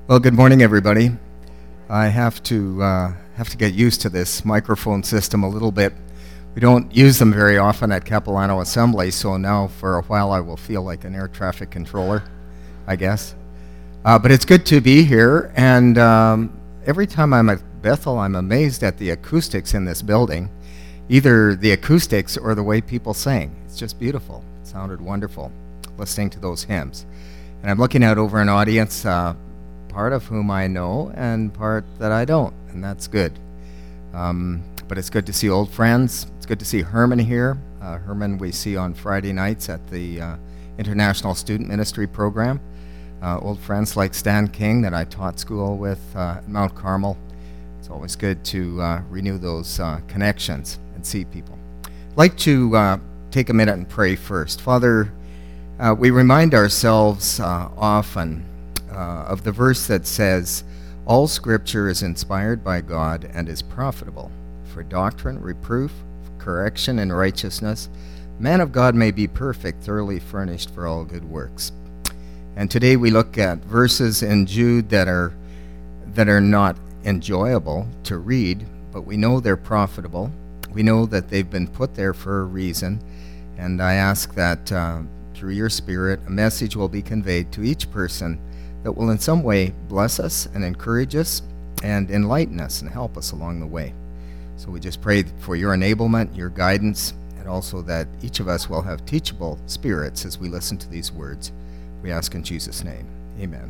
Well, good morning, everybody. I have to get used to this microphone system a little bit. We don't use them very often at Capilano Assembly, so now for a while I will feel like an air traffic controller, I guess. But it's good to be here, and every time I'm at Bethel, I'm amazed at the acoustics in this building, either the acoustics or the way people sing. It's just beautiful. It sounded wonderful listening to those hymns. And I'm looking out over an audience, part of whom I know and part that I don't, and that's good. But it's good to see old friends. It's good to see Herman here. Herman we see on Friday nights at the International Student Ministry Program. Old friends like Stan King that I taught school with at Mount Carmel. It's always good to renew those connections and see people. I'd like to take a minute and pray first. Father, we remind ourselves often of the verse that says, "All Scripture is inspired by God and is profitable for doctrine, reproof, correction, and righteousness. Man of God may be perfect, thoroughly furnished for all good works." And today we look at verses in Jude that are not enjoyable to read, but we know they're profitable. We know that they've been put there for a reason, and I ask that through your Spirit, a message will be conveyed to each person that will in some way bless us and encourage us and enlighten us and help us along the way. So we just pray for your enablement, your guidance, and also that each of us will have teachable spirits as we listen to these words. We ask in Jesus' name. Amen.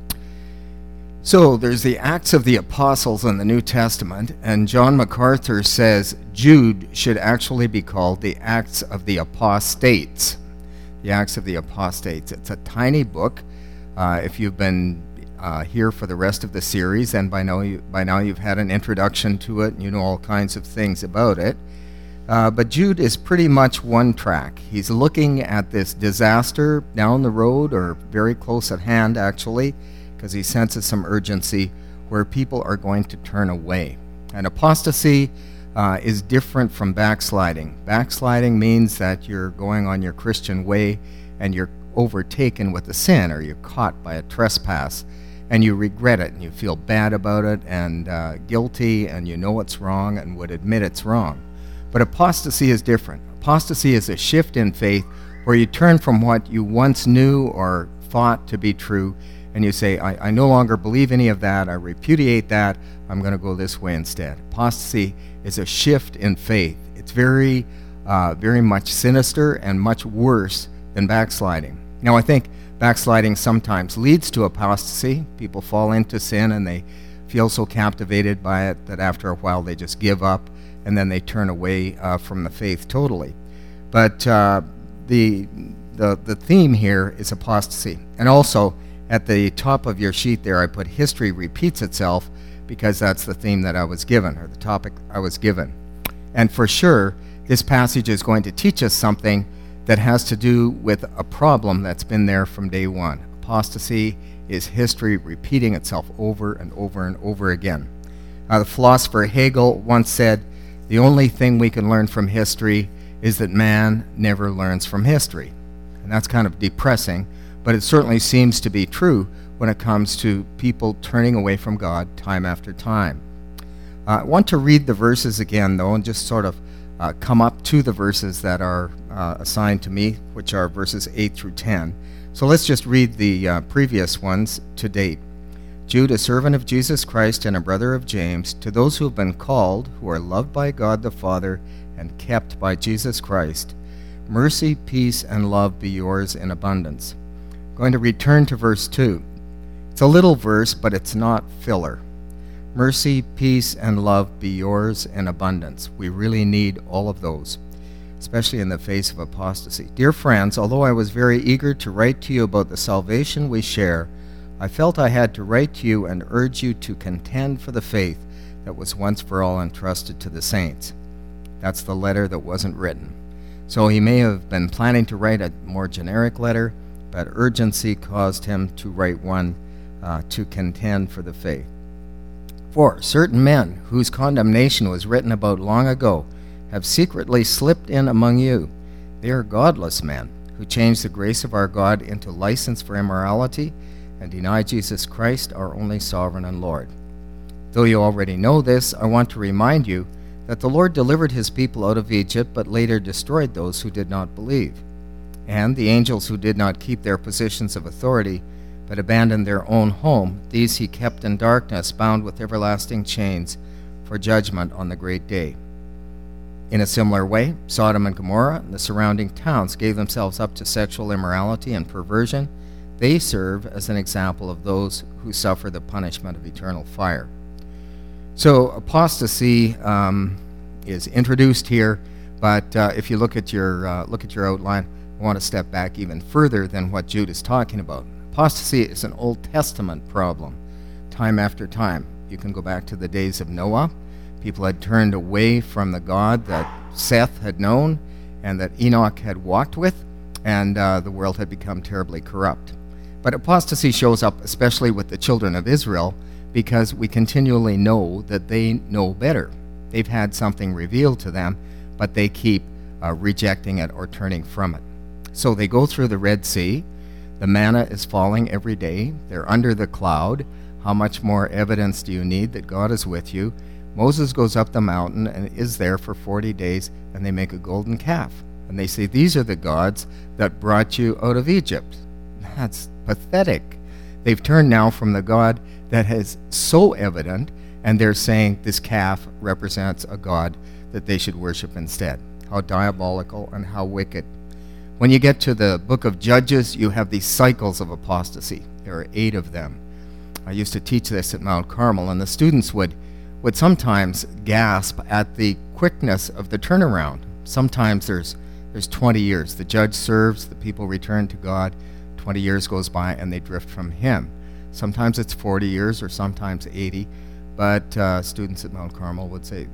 So there's the Acts of the Apostles in the New Testament, and John MacArthur says Jude should actually be called the Acts of the Apostates. The Acts of the Apostates. It's a tiny book. If you've been here for the rest of the series, and by now you've had an introduction to it, and you know all kinds of things about it. But Jude is pretty much one track. He's looking at this disaster down the road, or very close at hand, actually, because he senses some urgency where people are going to turn away. And apostasy is different from backsliding. Backsliding means that you're going on your Christian way and you're overtaken with a sin, or you're caught by a trespass and you regret it and you feel bad about it and guilty, and you know it's wrong and would admit it's wrong. But apostasy is different. Apostasy is a shift in faith where you turn from what you once knew or thought to be true, and you say, I no longer believe any of that, I repudiate that, I'm going to go this way instead. Apostasy is a shift in faith. It's very much sinister and much worse than backsliding. Now, I think backsliding sometimes leads to apostasy. People fall into sin and they feel so captivated by it that after a while they just give up and then they turn away from the faith totally. But the theme here is apostasy. And also, at the top of your sheet there, I put history repeats itself, because that's the theme that I was given, or the topic I was given. And for sure, this passage is going to teach us something that has to do with a problem that's been there from day one. Apostasy is history repeating itself over and over and over again. The philosopher Hegel once said, "The only thing we can learn from history is that man never learns from history." And that's kind of depressing, but it certainly seems to be true when it comes to people turning away from God time after time. I want to read the verses again, though, and just sort of come up to the verses that are assigned to me, which are verses 8 through 10. So let's just read the previous ones to date. "Jude, a servant of Jesus Christ and a brother of James, to those who have been called, who are loved by God the Father and kept by Jesus Christ, mercy, peace, and love be yours in abundance." I'm going to return to verse 2. It's a little verse, but it's not filler. Mercy, peace, and love be yours in abundance. We really need all of those, especially in the face of apostasy. "Dear friends, although I was very eager to write to you about the salvation we share, I felt I had to write to you and urge you to contend for the faith that was once for all entrusted to the saints." That's the letter that wasn't written. So he may have been planning to write a more generic letter, but urgency caused him to write one to contend for the faith. "For certain men, whose condemnation was written about long ago, have secretly slipped in among you. They are godless men, who change the grace of our God into license for immorality, and deny Jesus Christ, our only sovereign and Lord. Though you already know this, I want to remind you that the Lord delivered his people out of Egypt, but later destroyed those who did not believe. And the angels who did not keep their positions of authority, but abandoned their own home, these he kept in darkness, bound with everlasting chains, for judgment on the great day. In a similar way, Sodom and Gomorrah and the surrounding towns gave themselves up to sexual immorality and perversion. They serve as an example of those who suffer the punishment of eternal fire. So apostasy is introduced here, but if you look at your outline, I want to step back even further than what Jude is talking about. Apostasy is an Old Testament problem, time after time. You can go back to the days of Noah. People had turned away from the God that Seth had known and that Enoch had walked with, and the world had become terribly corrupt. But apostasy shows up especially with the children of Israel, because we continually know that they know better. They've had something revealed to them, but they keep rejecting it or turning from it. So they go through the Red Sea. The manna is falling every day. They're under the cloud. How much more evidence do you need that God is with you? Moses goes up the mountain and is there for 40 days, and they make a golden calf. And they say, these are the gods that brought you out of Egypt. That's pathetic. They've turned now from the God that is so evident, and they're saying this calf represents a God that they should worship instead. How diabolical and how wicked. When you get to the book of Judges, you have these cycles of apostasy. There are 8 of them. I used to teach this at Mount Carmel, and the students would sometimes gasp at the quickness of the turnaround. Sometimes there's 20 years. The judge serves, the people return to God, 20 years goes by, and they drift from him. Sometimes it's 40 years or sometimes 80, but students at Mount Carmel would say,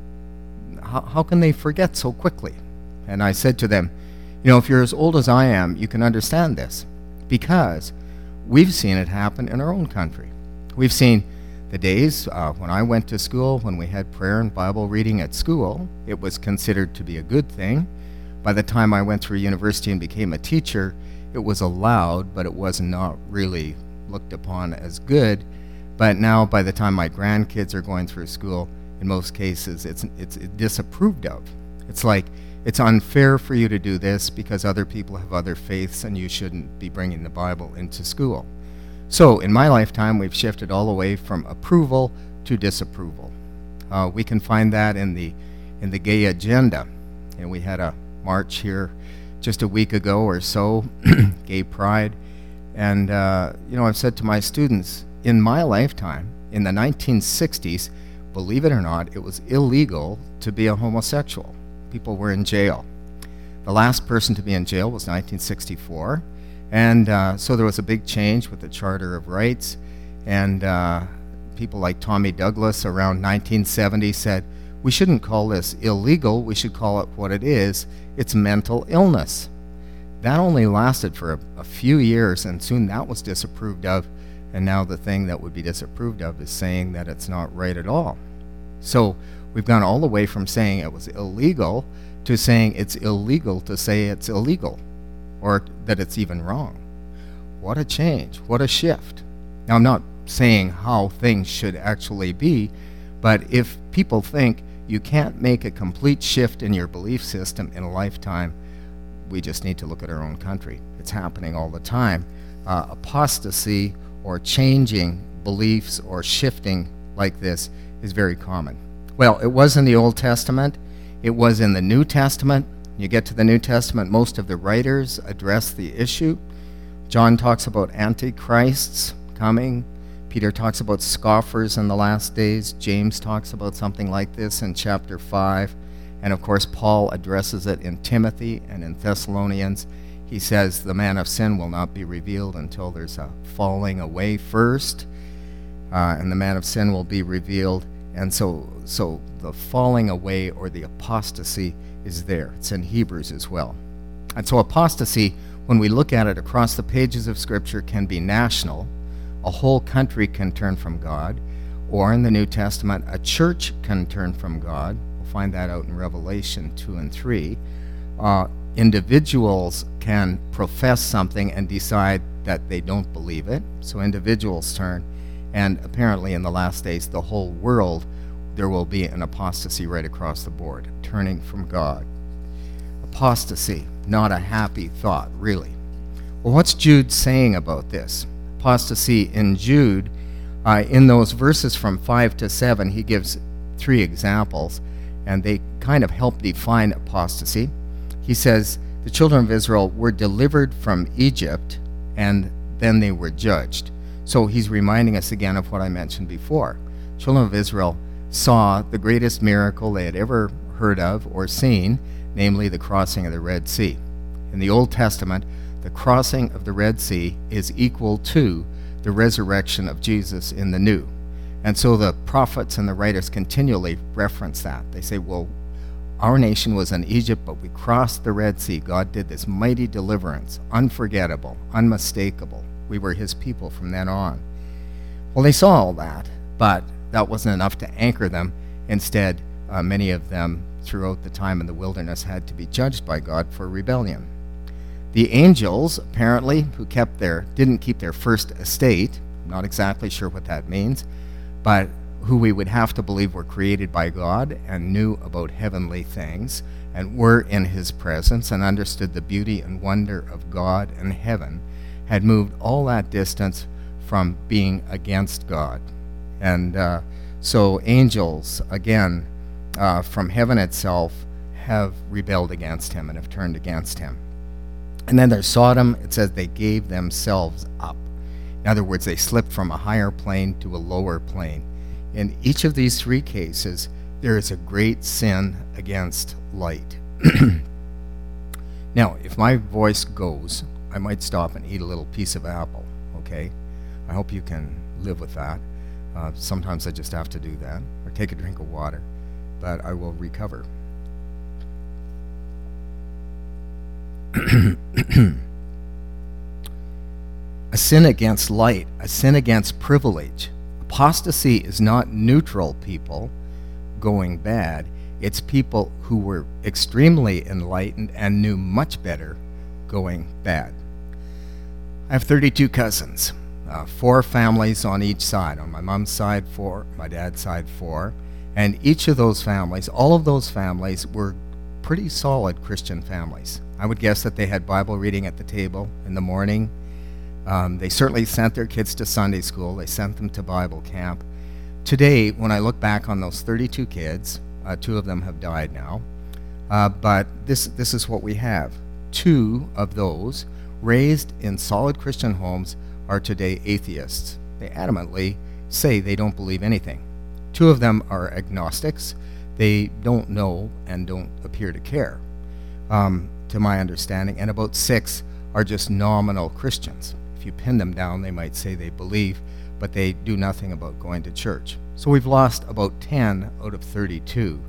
how can they forget so quickly? And I said to them, if you're as old as I am, you can understand this, because we've seen it happen in our own country. We've seen the days when I went to school, when we had prayer and Bible reading at school, it was considered to be a good thing. By the time I went through university and became a teacher, it was allowed, but it was not really looked upon as good. But now, by the time my grandkids are going through school, in most cases, it's disapproved of. It's like, it's unfair for you to do this because other people have other faiths and you shouldn't be bringing the Bible into school. So in my lifetime, we've shifted all the way from approval to disapproval. We can find that in the gay agenda. And we had a march here just a week ago or so, Gay Pride. And, I've said to my students, in my lifetime, in the 1960s, believe it or not, it was illegal to be a homosexual. People were in jail. The last person to be in jail was 1964. And so there was a big change with the Charter of Rights. And people like Tommy Douglas around 1970 said, we shouldn't call this illegal, we should call it what it is. It's mental illness. That only lasted for a few years, and soon that was disapproved of, and now the thing that would be disapproved of is saying that it's not right at all. So we've gone all the way from saying it was illegal to saying it's illegal to say it's illegal, or that it's even wrong. What a change, what a shift. Now, I'm not saying how things should actually be, but if people think you can't make a complete shift in your belief system in a lifetime, we just need to look at our own country. It's happening all the time. Apostasy or changing beliefs or shifting like this is very common. Well, it was in the Old Testament. It was in the New Testament. You get to the New Testament, most of the writers address the issue. John talks about antichrists coming. Peter talks about scoffers in the last days. James talks about something like this in chapter 5. And of course, Paul addresses it in Timothy and in Thessalonians. He says the man of sin will not be revealed until there's a falling away first, and the man of sin will be revealed. And so the falling away or the apostasy is there. It's in Hebrews as well. And so apostasy, when we look at it across the pages of Scripture, can be national. A whole country can turn from God. Or in the New Testament, a church can turn from God. We'll find that out in Revelation 2 and 3. Individuals can profess something and decide that they don't believe it. So individuals turn, and apparently in the last days, the whole world, there will be an apostasy right across the board, turning from God. Apostasy, not a happy thought, really. Well, what's Jude saying about this? Apostasy in Jude, in those verses from 5 to 7, he gives 3 examples, and they kind of help define apostasy. He says, the children of Israel were delivered from Egypt, and then they were judged. So he's reminding us again of what I mentioned before. Children of Israel saw the greatest miracle they had ever heard of or seen, namely the crossing of the Red Sea. In the Old Testament, the crossing of the Red Sea is equal to the resurrection of Jesus in the New. And so the prophets and the writers continually reference that. They say, well, our nation was in Egypt, but we crossed the Red Sea. God did this mighty deliverance, unforgettable, unmistakable. We were his people from then on. Well, they saw all that, but that wasn't enough to anchor them. Instead, many of them throughout the time in the wilderness had to be judged by God for rebellion. The angels, apparently, who didn't keep their first estate, I'm not exactly sure what that means, but who we would have to believe were created by God and knew about heavenly things and were in his presence and understood the beauty and wonder of God and heaven, had moved all that distance from being against God. And so angels, again, from heaven itself, have rebelled against him and have turned against him. And then there's Sodom. It says they gave themselves up. In other words, they slipped from a higher plane to a lower plane. In each of these 3 cases, there is a great sin against light. Now, if my voice goes, I might stop and eat a little piece of apple, okay? I hope you can live with that. Sometimes I just have to do that, or take a drink of water, but I will recover. A sin against light, a sin against privilege. Apostasy is not neutral people going bad. It's people who were extremely enlightened and knew much better going bad. I have 32 cousins, 4 families on each side. On my mom's side, 4, my dad's side, 4. And each of those families, all of those families were pretty solid Christian families. I would guess that they had Bible reading at the table in the morning. They certainly sent their kids to Sunday school. They sent them to Bible camp. Today, when I look back on those 32 kids, 2 of them have died now, but this is what we have. 2 of those raised in solid Christian homes are today atheists. They adamantly say they don't believe anything. 2 of them are agnostics. They don't know and don't appear to care, to my understanding, and about 6 are just nominal Christians. If you pin them down, they might say they believe, but they do nothing about going to church. So we've lost about 10 out of 32,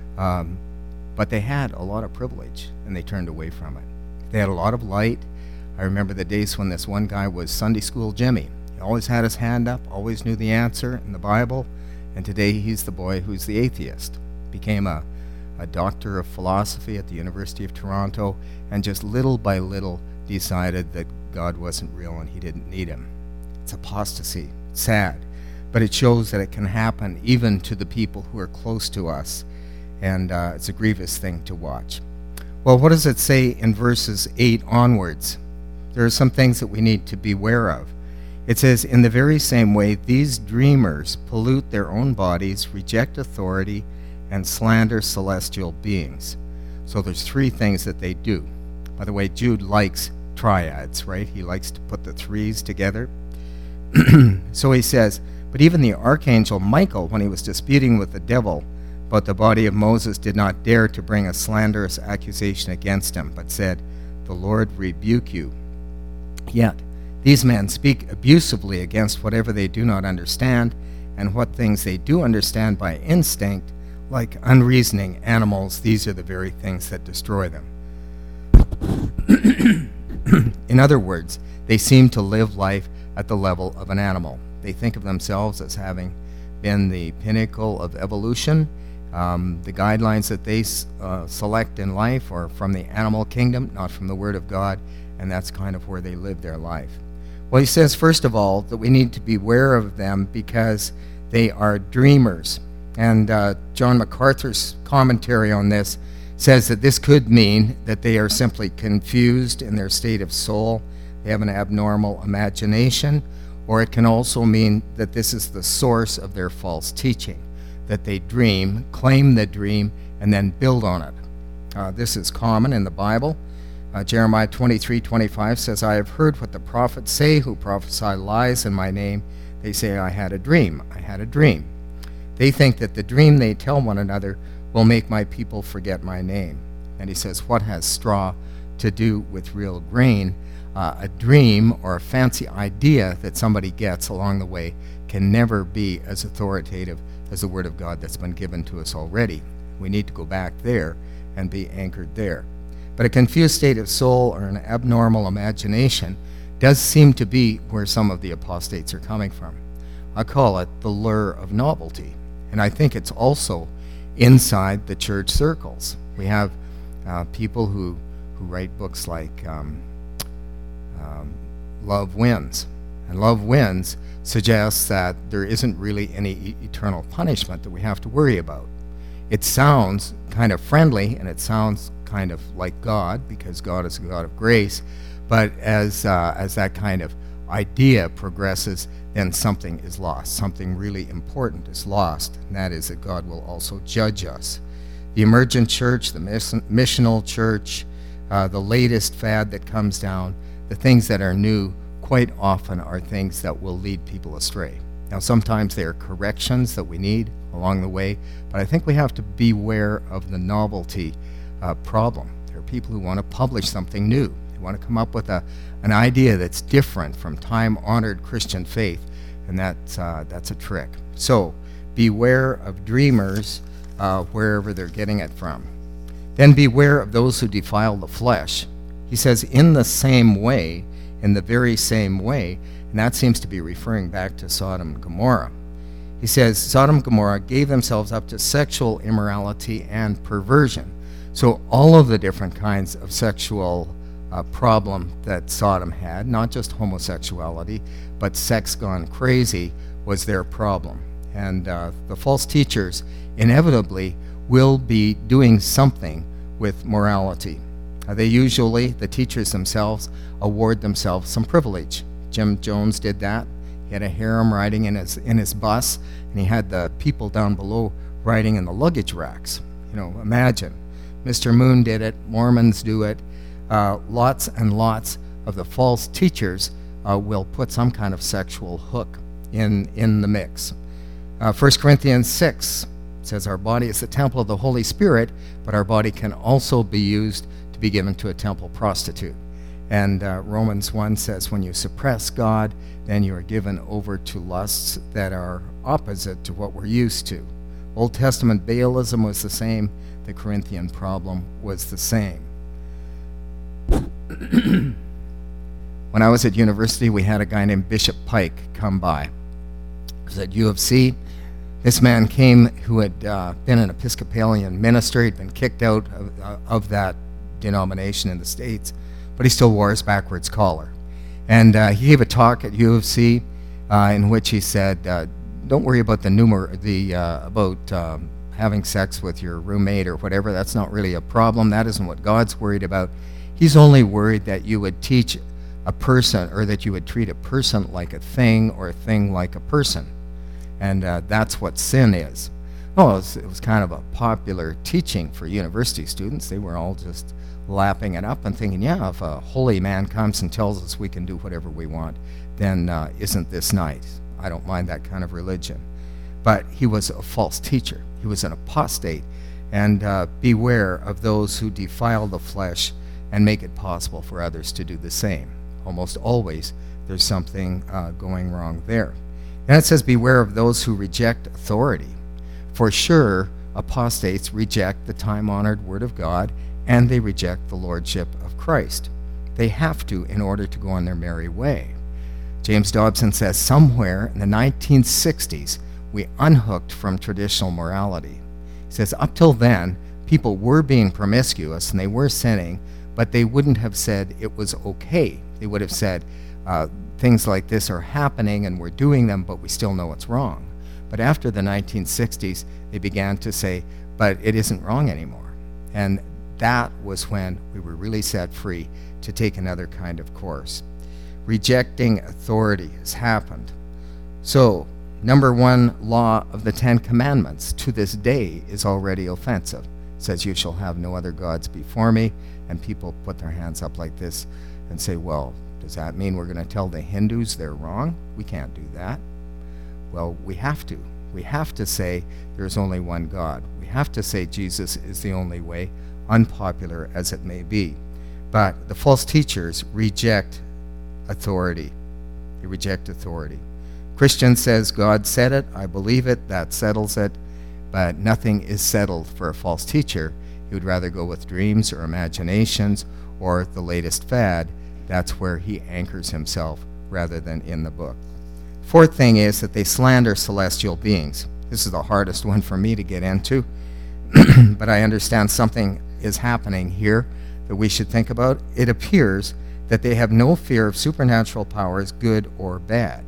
but they had a lot of privilege, and they turned away from it. They had a lot of light. I remember the days when this one guy was Sunday school Jimmy. He always had his hand up, always knew the answer in the Bible, and today he's the boy who's the atheist. Became a doctor of philosophy at the University of Toronto, and just little by little decided that God wasn't real and he didn't need him. It's apostasy. It's sad, but it shows that it can happen even to the people who are close to us, and it's a grievous thing to watch. Well, what does it say in verses 8 onwards? There are some things that we need to beware of. It says, in the very same way, these dreamers pollute their own bodies, reject authority, and slander celestial beings. So there's 3 things that they do. By the way, Jude likes triads, right? He likes to put the 3s together. So he says, but even the archangel Michael, when he was disputing with the devil about the body of Moses, did not dare to bring a slanderous accusation against him, but said, the Lord rebuke you. Yet these men speak abusively against whatever they do not understand, and what things they do understand by instinct, like unreasoning animals, these are the very things that destroy them. In other words, they seem to live life at the level of an animal. They think of themselves as having been the pinnacle of evolution. The guidelines that they select in life are from the animal kingdom, not from the Word of God, and that's kind of where they live their life. Well, he says, first of all, that we need to beware of them because they are dreamers. And John MacArthur's commentary on this says that this could mean that they are simply confused in their state of soul, they have an abnormal imagination, or it can also mean that this is the source of their false teaching, that they dream, claim the dream, and then build on it. This is common in the Bible. Jeremiah 23:25 says, I have heard what the prophets say who prophesy lies in my name. They say, I had a dream. I had a dream. They think that the dream they tell one another will make my people forget my name. And he says, what has straw to do with real grain? A dream or a fancy idea that somebody gets along the way can never be as authoritative as the Word of God that's been given to us already. We need to go back there and be anchored there. But a confused state of soul or an abnormal imagination does seem to be where some of the apostates are coming from. I call it the lure of novelty. And I think it's also inside the church circles. We have people who write books like Love Wins. And Love Wins suggests that there isn't really any eternal punishment that we have to worry about. It sounds kind of friendly, and it sounds kind of like God, because God is a God of grace, but as that kind of idea progresses, then something is lost. Something really important is lost, and that is that God will also judge us. The emergent church, the missional church, the latest fad that comes down, the things that are new quite often are things that will lead people astray. Now, sometimes there are corrections that we need along the way, but I think we have to beware of the novelty problem. There are people who want to publish something new. They want to come up with an idea that's different from time-honored Christian faith, and that's a trick. So beware of dreamers wherever they're getting it from. Then beware of those who defile the flesh. He says, in the same way, in the very same way, and that seems to be referring back to Sodom and Gomorrah. He says, Sodom and Gomorrah gave themselves up to sexual immorality and perversion. So all of the different kinds of sexual problem that Sodom had, not just homosexuality, but sex gone crazy, was their problem. And the false teachers inevitably will be doing something with morality. They usually, the teachers themselves, award themselves some privilege. Jim Jones did that. He had a harem riding in his bus, and he had the people down below riding in the luggage racks. Imagine. Mr. Moon did it. Mormons do it. Lots and lots of the false teachers will put some kind of sexual hook in the mix. 1 Corinthians 6 says our body is the temple of the Holy Spirit, but our body can also be used to be given to a temple prostitute. And Romans 1 says when you suppress God, then you are given over to lusts that are opposite to what we're used to. Old Testament Baalism was the same. The Corinthian problem was the same. When I was at university, we had a guy named Bishop Pike come by. I was at U of C. This man came who had been an Episcopalian minister. He'd been kicked out of that denomination in the States, but he still wore his backwards collar. And he gave a talk at U of C in which he said, don't worry about having sex with your roommate or whatever. That's not really a problem. That isn't what God's worried about. He's only worried that you would teach a person, or that you would treat a person like a thing, or a thing like a person. And that's what sin is. Oh, it was kind of a popular teaching for university students. They were all just lapping it up and thinking, yeah, if a holy man comes and tells us we can do whatever we want, then isn't this nice? I don't mind that kind of religion. But he was a false teacher. He was an apostate. And beware of those who defile the flesh and make it possible for others to do the same. Almost always there's something going wrong there. And it says, beware of those who reject authority. For sure, apostates reject the time-honored Word of God, and they reject the Lordship of Christ. They have to in order to go on their merry way. James Dobson says, somewhere in the 1960s, we unhooked from traditional morality. He says, up till then, people were being promiscuous and they were sinning, but they wouldn't have said it was okay. They would have said, things like this are happening and we're doing them, but we still know it's wrong. But after the 1960s, they began to say, but it isn't wrong anymore. And that was when we were really set free to take another kind of course. Rejecting authority has happened. So, number one law of the Ten Commandments to this day is already offensive. It says, you shall have no other gods before me. And people put their hands up like this and say, well, does that mean we're going to tell the Hindus they're wrong? We can't do that. Well, we have to. We have to say there's only one God. We have to say Jesus is the only way, unpopular as it may be. But the false teachers reject authority. They reject authority. Christian says, God said it, I believe it, that settles it, but nothing is settled for a false teacher. He would rather go with dreams or imaginations or the latest fad. That's where he anchors himself rather than in the book. Fourth thing is that they slander celestial beings. This is the hardest one for me to get into, but I understand something is happening here that we should think about. It appears that they have no fear of supernatural powers, good or bad.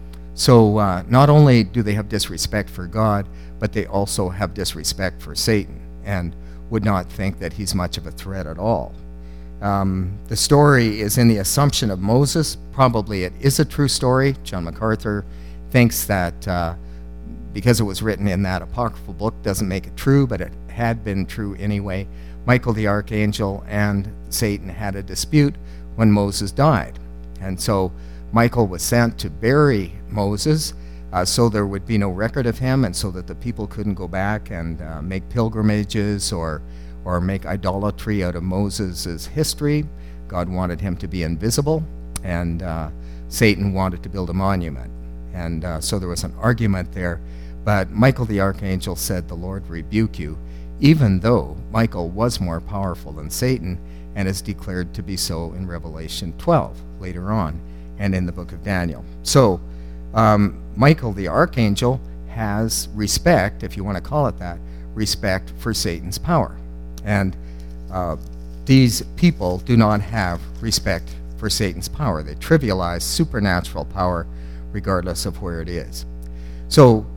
So not only do they have disrespect for God, but they also have disrespect for Satan and would not think that he's much of a threat at all. The story is in the assumption of Moses. Probably it is a true story. John MacArthur thinks that because it was written in that apocryphal book doesn't make it true, but it had been true anyway. Michael the archangel and Satan had a dispute when Moses died. And so Michael was sent to bury Moses so there would be no record of him and so that the people couldn't go back and make pilgrimages or make idolatry out of Moses' history. God wanted him to be invisible, and Satan wanted to build a monument. And so there was an argument there. But Michael the archangel said, the Lord rebuke you, even though Michael was more powerful than Satan and is declared to be so in Revelation 12 later on and in the book of Daniel. So Michael the archangel has respect, if you want to call it that, respect for Satan's power. And these people do not have respect for Satan's power. They trivialize supernatural power regardless of where it is. So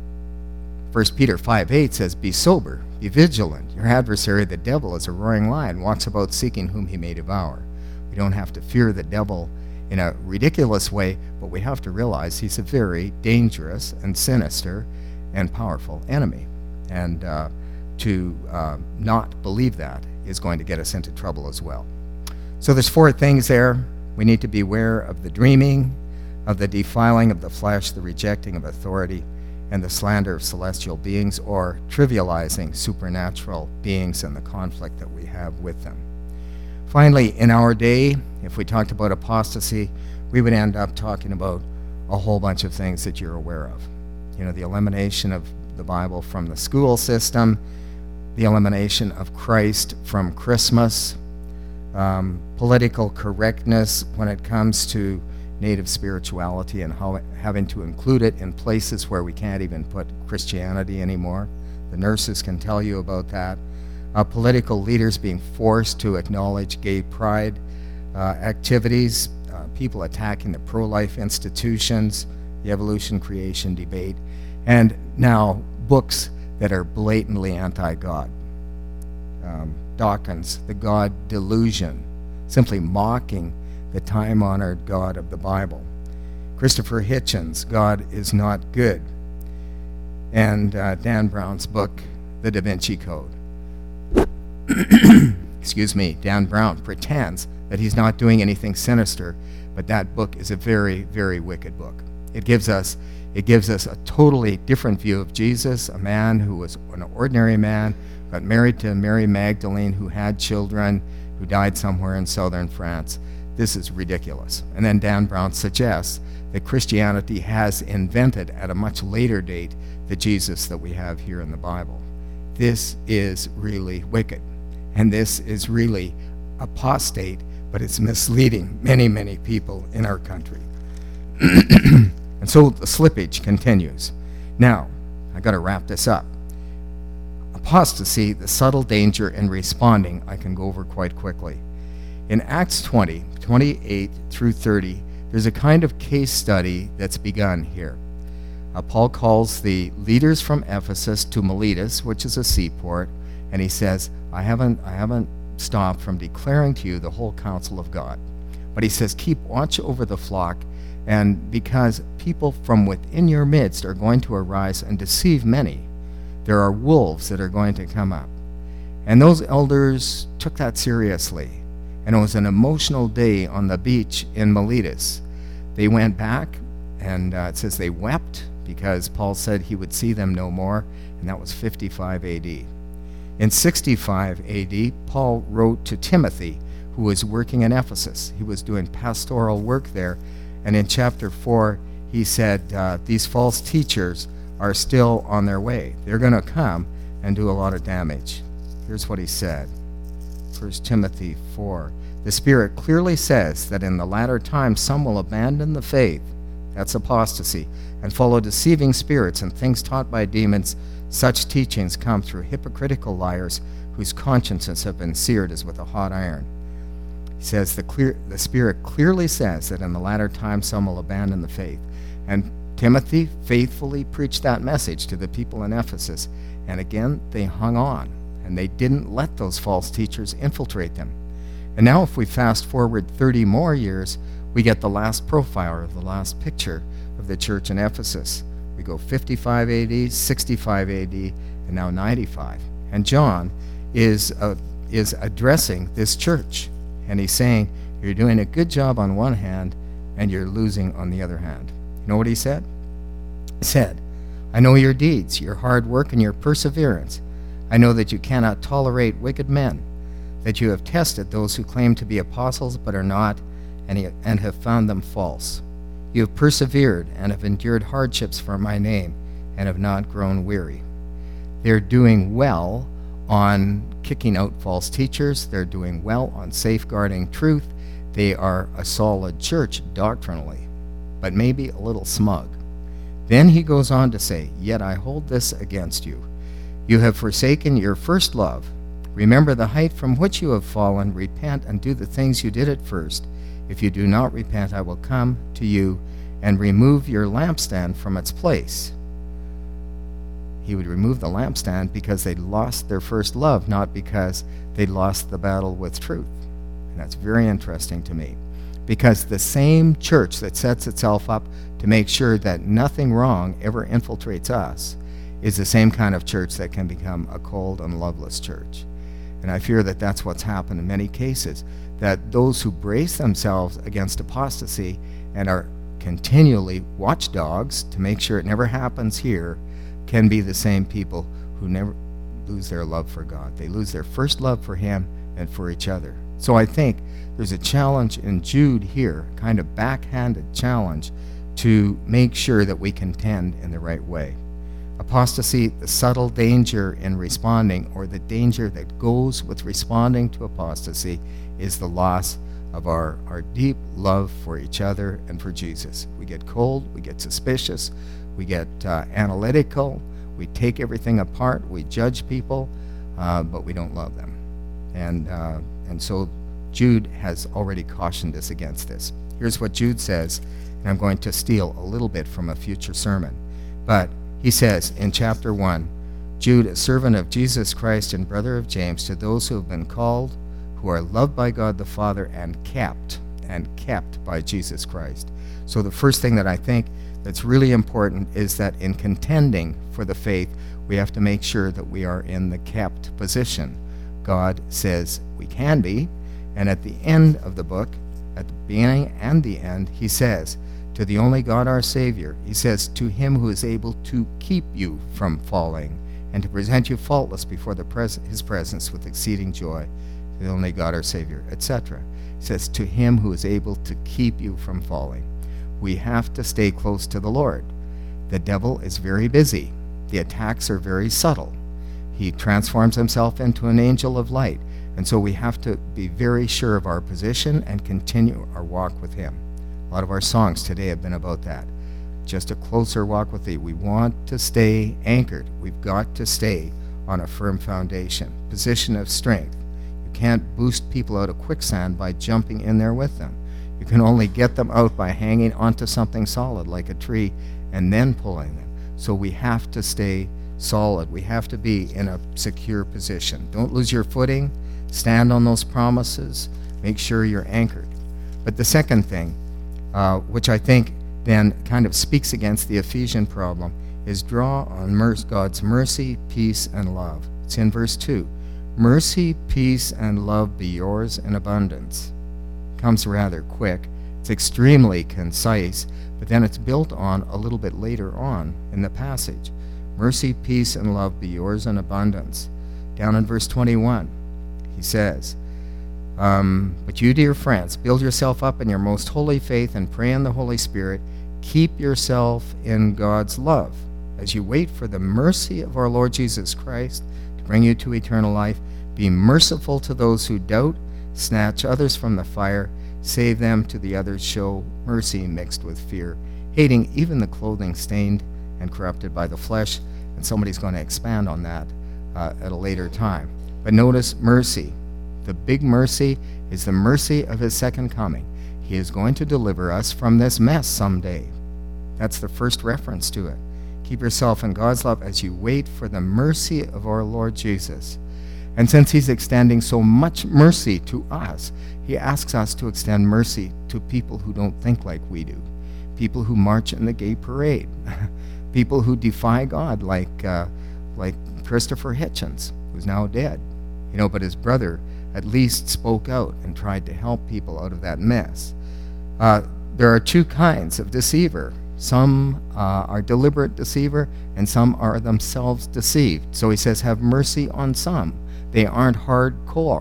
1 Peter 5:8 says, be sober, be vigilant. Your adversary, the devil, is a roaring lion, walks about seeking whom he may devour. We don't have to fear the devil in a ridiculous way, but we have to realize he's a very dangerous and sinister and powerful enemy. And to not believe that is going to get us into trouble as well. So there's four things there. We need to be aware of the dreaming, of the defiling of the flesh, the rejecting of authority, and the slander of celestial beings, or trivializing supernatural beings and the conflict that we have with them. Finally, in our day, if we talked about apostasy, we would end up talking about a whole bunch of things that you're aware of. You know, the elimination of the Bible from the school system, the elimination of Christ from Christmas, political correctness when it comes to native spirituality and how having to include it in places where we can't even put Christianity anymore. The nurses can tell you about that. Political leaders being forced to acknowledge gay pride activities, people attacking the pro-life institutions, the evolution creation debate, and now books that are blatantly anti-God. Dawkins, the God Delusion, simply mocking the time-honored God of the Bible. Christopher Hitchens, God is Not Good. And Dan Brown's book, The Da Vinci Code. Excuse me, Dan Brown pretends that he's not doing anything sinister, but that book is a very, very wicked book. It gives us a totally different view of Jesus, a man who was an ordinary man, got married to Mary Magdalene, who had children, who died somewhere in southern France. This is ridiculous. And then Dan Brown suggests that Christianity has invented at a much later date the Jesus that we have here in the Bible. This is really wicked. And this is really apostate, but it's misleading many, many people in our country. And so the slippage continues. Now, I got to wrap this up. Apostasy, the subtle danger in responding, I can go over quite quickly. In Acts 20, 28 through 30, there's a kind of case study that's begun here. Paul calls the leaders from Ephesus to Miletus, which is a seaport, and he says, I haven't stopped from declaring to you the whole counsel of God. But he says, keep watch over the flock, and because people from within your midst are going to arise and deceive many, there are wolves that are going to come up. And those elders took that seriously, and it was an emotional day on the beach in Miletus. They went back, and it says they wept because Paul said he would see them no more, and that was 55 AD. In 65 AD, Paul wrote to Timothy, who was working in Ephesus. He was doing pastoral work there, and in chapter 4, he said, these false teachers are still on their way. They're going to come and do a lot of damage. Here's what he said, 1 Timothy 4. The Spirit clearly says that in the latter times some will abandon the faith, that's apostasy, and follow deceiving spirits and things taught by demons. Such teachings come through hypocritical liars whose consciences have been seared as with a hot iron. He says the Spirit clearly says that in the latter times some will abandon the faith. And Timothy faithfully preached that message to the people in Ephesus. And again, they hung on, and they didn't let those false teachers infiltrate them. And now if we fast forward 30 more years, we get the last profile, or the last picture of the church in Ephesus. We go 55 AD, 65 AD, and now 95. And John is addressing this church. And he's saying, you're doing a good job on one hand, and you're losing on the other hand. You know what he said? He said, I know your deeds, your hard work, and your perseverance. I know that you cannot tolerate wicked men, that you have tested those who claim to be apostles but are not, and have found them false. You have persevered and have endured hardships for my name, and have not grown weary. They're doing well on kicking out false teachers. They're doing well on safeguarding truth. They are a solid church doctrinally, but maybe a little smug. Then he goes on to say, yet I hold this against you. You have forsaken your first love. Remember the height from which you have fallen. Repent and do the things you did at first. If you do not repent, I will come to you and remove your lampstand from its place. He would remove the lampstand because they lost their first love, not because they lost the battle with truth. And that's very interesting to me, because the same church that sets itself up to make sure that nothing wrong ever infiltrates us is the same kind of church that can become a cold and loveless church. And I fear that that's what's happened in many cases, that those who brace themselves against apostasy and are continually watchdogs to make sure it never happens here can be the same people who never lose their love for God. They lose their first love for Him and for each other. So I think there's a challenge in Jude here, kind of backhanded challenge, to make sure that we contend in the right way. Apostasy, the subtle danger in responding, or the danger that goes with responding to apostasy, is the loss of our deep love for each other and for Jesus. We get cold, we get suspicious, we get analytical, we take everything apart, we judge people, but we don't love them. And so Jude has already cautioned us against this. Here's what Jude says, and I'm going to steal a little bit from a future sermon. But he says in chapter 1, Jude, a servant of Jesus Christ and brother of James, to those who have been called, who are loved by God the Father and kept by Jesus Christ. So the first thing that I think that's really important is that in contending for the faith, we have to make sure that we are in the kept position. God says we can be, and at the end of the book, at the beginning and the end, he says, to the only God our Savior, he says, to him who is able to keep you from falling and to present you faultless before his presence with exceeding joy, to the only God our Savior, etc. He says, to him who is able to keep you from falling. We have to stay close to the Lord. The devil is very busy. The attacks are very subtle. He transforms himself into an angel of light. And so we have to be very sure of our position and continue our walk with him. A lot of our songs today have been about that. Just a closer walk with thee. We want to stay anchored. We've got to stay on a firm foundation, position of strength. You can't boost people out of quicksand by jumping in there with them. You can only get them out by hanging onto something solid like a tree and then pulling them. So we have to stay solid. We have to be in a secure position. Don't lose your footing. Stand on those promises. Make sure you're anchored. But the second thing, which I think then kind of speaks against the Ephesian problem, is draw on God's mercy, peace, and love. It's in verse 2. Mercy, peace, and love be yours in abundance. Comes rather quick. It's extremely concise, but then it's built on a little bit later on in the passage. Mercy, peace, and love be yours in abundance. Down in verse 21, he says, but you, dear friends, build yourself up in your most holy faith and pray in the Holy Spirit. Keep yourself in God's love as you wait for the mercy of our Lord Jesus Christ to bring you to eternal life. Be merciful to those who doubt. Snatch others from the fire. Save them to the others. Show mercy mixed with fear, hating even the clothing stained and corrupted by the flesh. And somebody's going to expand on that at a later time. But notice mercy. The big mercy is the mercy of his second coming. He is going to deliver us from this mess someday. That's the first reference to it. Keep yourself in God's love as you wait for the mercy of our Lord Jesus. And since he's extending so much mercy to us, he asks us to extend mercy to people who don't think like we do. People who march in the gay parade. People who defy God, like Christopher Hitchens, who's now dead. But his brother at least spoke out and tried to help people out of that mess. There are two kinds of deceiver. Some are deliberate deceiver, and some are themselves deceived. So he says, have mercy on some. They aren't hardcore.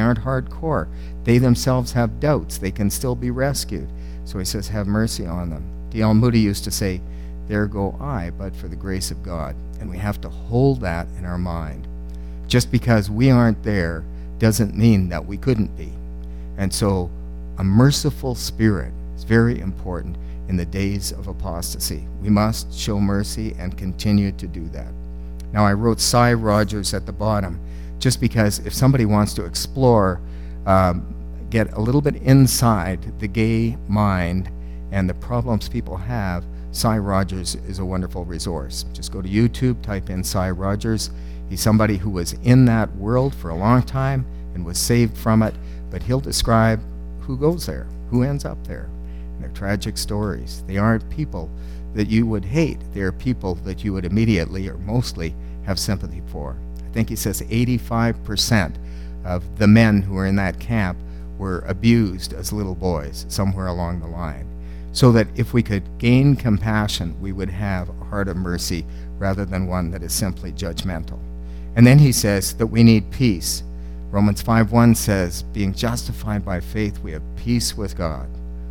They themselves have doubts. They can still be rescued. So he says, have mercy on them. D.L. Moody used to say, there go I, but for the grace of God. And we have to hold that in our mind. Just because we aren't there doesn't mean that we couldn't be. And so a merciful spirit is very important in the days of apostasy. We must show mercy and continue to do that. Now, I wrote Cy Rogers at the bottom just because if somebody wants to explore, get a little bit inside the gay mind and the problems people have, Cy Rogers is a wonderful resource. Just go to YouTube, type in Cy Rogers. He's somebody who was in that world for a long time and was saved from it, but he'll describe who goes there, who ends up there, and their tragic stories. They aren't people that you would hate. They're people that you would immediately or mostly have sympathy for. I think he says 85% of the men who were in that camp were abused as little boys somewhere along the line. So that if we could gain compassion, we would have a heart of mercy rather than one that is simply judgmental. And then he says that we need peace. Romans 5:1 says, being justified by faith, we have peace with God.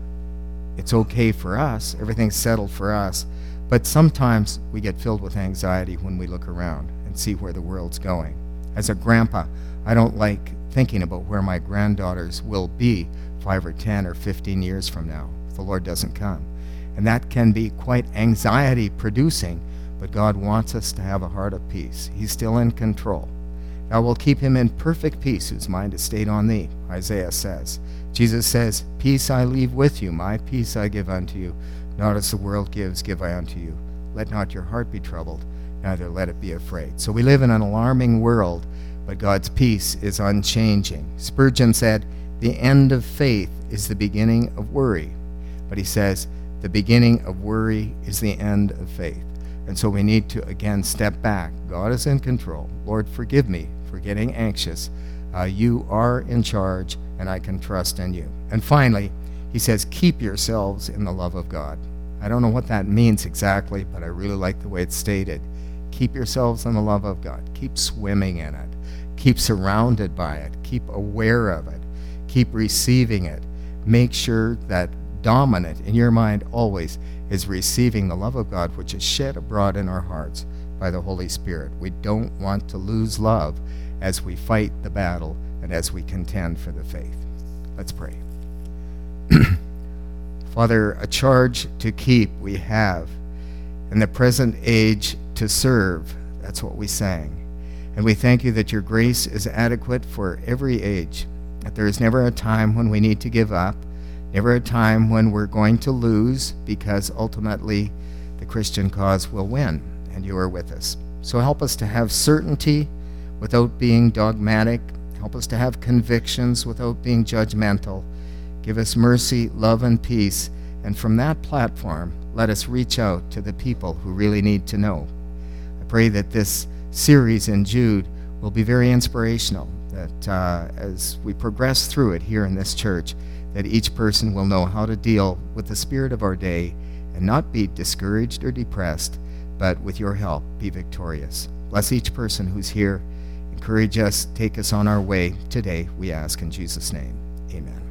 It's okay for us, everything's settled for us, but sometimes we get filled with anxiety when we look around and see where the world's going. As a grandpa, I don't like thinking about where my granddaughters will be 5 or 10 or 15 years from now if the Lord doesn't come. And that can be quite anxiety-producing, but God wants us to have a heart of peace. He's still in control. Thou wilt keep him in perfect peace whose mind is stayed on thee, Isaiah says. Jesus says, peace I leave with you, my peace I give unto you. Not as the world gives, give I unto you. Let not your heart be troubled, neither let it be afraid. So we live in an alarming world, but God's peace is unchanging. Spurgeon said, the end of faith is the beginning of worry. But he says, the beginning of worry is the end of faith. And so we need to, again, step back. God is in control. Lord, forgive me for getting anxious. You are in charge, and I can trust in you. And finally, he says, keep yourselves in the love of God. I don't know what that means exactly, but I really like the way it's stated. Keep yourselves in the love of God. Keep swimming in it. Keep surrounded by it. Keep aware of it. Keep receiving it. Make sure that dominant in your mind always is receiving the love of God, which is shed abroad in our hearts by the Holy Spirit. We don't want to lose love as we fight the battle and as we contend for the faith. Let's pray. Father, a charge to keep we have, in the present age to serve. That's what we sang. And we thank you that your grace is adequate for every age, that there is never a time when we need to give up, never a time when we're going to lose, because ultimately the Christian cause will win, and you are with us. So help us to have certainty without being dogmatic. Help us to have convictions without being judgmental. Give us mercy, love, and peace. And from that platform, let us reach out to the people who really need to know. I pray that this series in Jude will be very inspirational, that as we progress through it here in this church, that each person will know how to deal with the spirit of our day and not be discouraged or depressed, but with your help, be victorious. Bless each person who's here. Encourage us, take us on our way today, we ask in Jesus' name. Amen.